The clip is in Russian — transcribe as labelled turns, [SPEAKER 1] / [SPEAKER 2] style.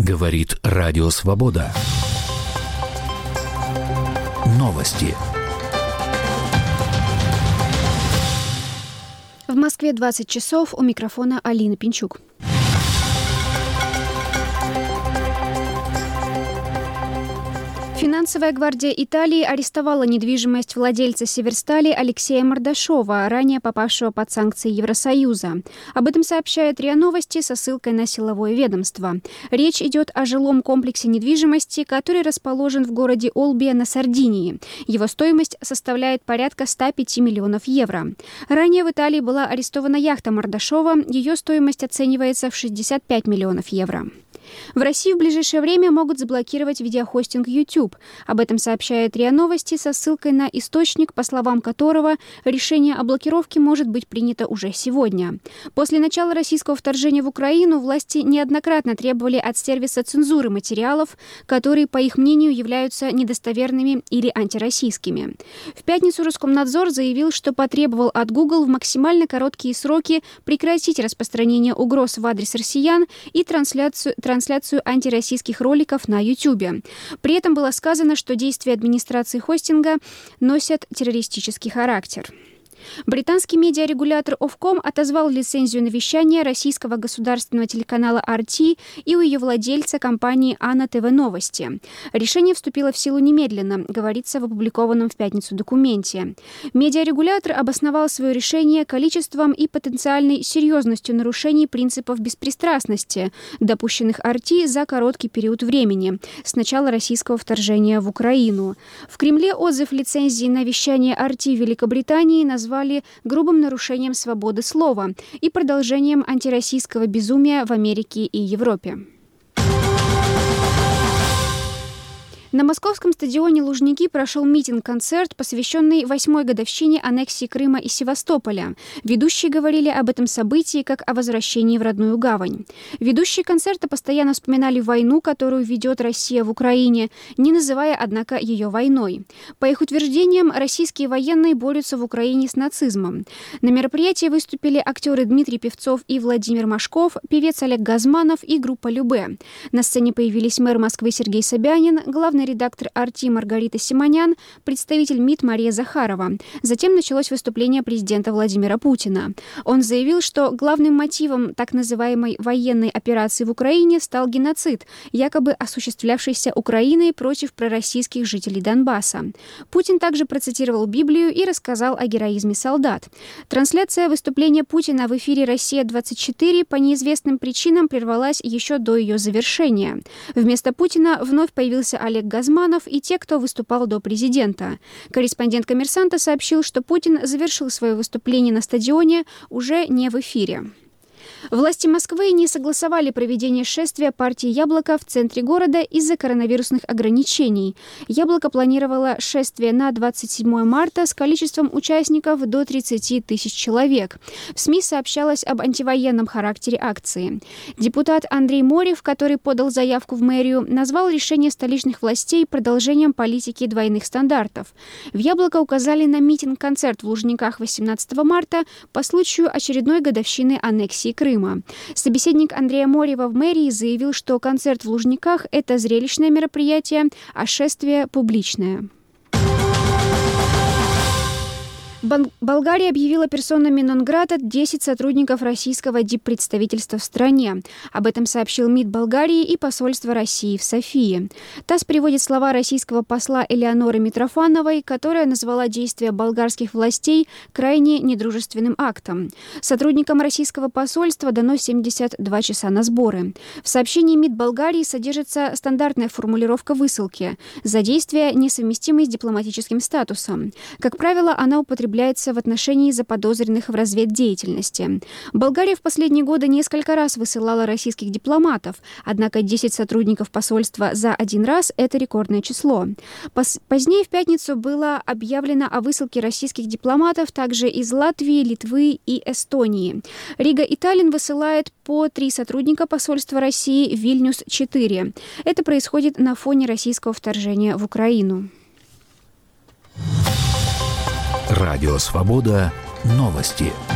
[SPEAKER 1] Говорит Радио Свобода. Новости.
[SPEAKER 2] В Москве 20 часов. У микрофона Алина Пинчук. Финансовая гвардия Италии арестовала недвижимость владельца Северстали Алексея Мордашова, ранее попавшего под санкции Евросоюза. Об этом сообщает РИА Новости со ссылкой на силовое ведомство. Речь идет о жилом комплексе недвижимости, который расположен в городе Олбия на Сардинии. Его стоимость составляет порядка 105 миллионов евро. Ранее в Италии была арестована яхта Мордашова. Ее стоимость оценивается в 65 миллионов евро. В России в ближайшее время могут заблокировать видеохостинг YouTube. Об этом сообщает РИА Новости со ссылкой на источник, по словам которого решение о блокировке может быть принято уже сегодня. После начала российского вторжения в Украину власти неоднократно требовали от сервиса цензуры материалов, которые, по их мнению, являются недостоверными или антироссийскими. В пятницу Роскомнадзор заявил, что потребовал от Google в максимально короткие сроки прекратить распространение угроз в адрес россиян и трансляцию антироссийских роликов на YouTube. При этом было сказано, что действия администрации хостинга носят террористический характер. Британский медиарегулятор Ofcom отозвал лицензию на вещание российского государственного телеканала RT и у ее владельца компании Анна ТВ Новости. Решение вступило в силу немедленно, говорится в опубликованном в пятницу документе. Медиарегулятор обосновал свое решение количеством и потенциальной серьезностью нарушений принципов беспристрастности, допущенных RT за короткий период времени, с начала российского вторжения в Украину. В Кремле отзыв лицензии на вещание RT Великобритании назвали грубым нарушением свободы слова и продолжением антироссийского безумия в Америке и Европе. На московском стадионе «Лужники» прошел митинг-концерт, посвященный 8-й годовщине аннексии Крыма и Севастополя. Ведущие говорили об этом событии как о возвращении в родную гавань. Ведущие концерта постоянно вспоминали войну, которую ведет Россия в Украине, не называя, однако, ее войной. По их утверждениям, российские военные борются в Украине с нацизмом. На мероприятии выступили актеры Дмитрий Певцов и Владимир Машков, певец Олег Газманов и группа «Любэ». На сцене появились мэр Москвы Сергей Собянин, главный редактор RT Маргарита Симонян, представитель МИД Мария Захарова. Затем началось выступление президента Владимира Путина. Он заявил, что главным мотивом так называемой военной операции в Украине стал геноцид, якобы осуществлявшийся Украиной против пророссийских жителей Донбасса. Путин также процитировал Библию и рассказал о героизме солдат. Трансляция выступления Путина в эфире «Россия-24» по неизвестным причинам прервалась еще до ее завершения. Вместо Путина вновь появился Олег Газманов и те, кто выступал до президента. Корреспондент «Коммерсанта» сообщил, что Путин завершил свое выступление на стадионе уже не в эфире. Власти Москвы не согласовали проведение шествия партии «Яблоко» в центре города из-за коронавирусных ограничений. «Яблоко» планировало шествие на 27 марта с количеством участников до 30 тысяч человек. В СМИ сообщалось об антивоенном характере акции. Депутат Андрей Морев, который подал заявку в мэрию, назвал решение столичных властей продолжением политики двойных стандартов. В «Яблоко» указали на митинг-концерт в Лужниках 18 марта по случаю очередной годовщины аннексии Крыма. Собеседник Андрея Морева в мэрии заявил, что концерт в Лужниках – это зрелищное мероприятие, а шествие – публичное. Болгария объявила персонами нон-грата 10 сотрудников российского диппредставительства в стране. Об этом сообщил МИД Болгарии и посольство России в Софии. ТАСС приводит слова российского посла Элеоноры Митрофановой, которая назвала действия болгарских властей крайне недружественным актом. Сотрудникам российского посольства дано 72 часа на сборы. В сообщении МИД Болгарии содержится стандартная формулировка высылки за действия, несовместимые с дипломатическим статусом. Как правило, она употребляется в отношении заподозренных в разведдеятельности. Болгария в последние годы несколько раз высылала российских дипломатов, однако 10 сотрудников посольства за один раз – это рекордное число. Позднее в пятницу было объявлено о высылке российских дипломатов также из Латвии, Литвы и Эстонии. Рига и Таллин высылает по 3 сотрудника посольства России, Вильнюс – 4. Это происходит на фоне российского вторжения в Украину.
[SPEAKER 1] Радио «Свобода». Новости.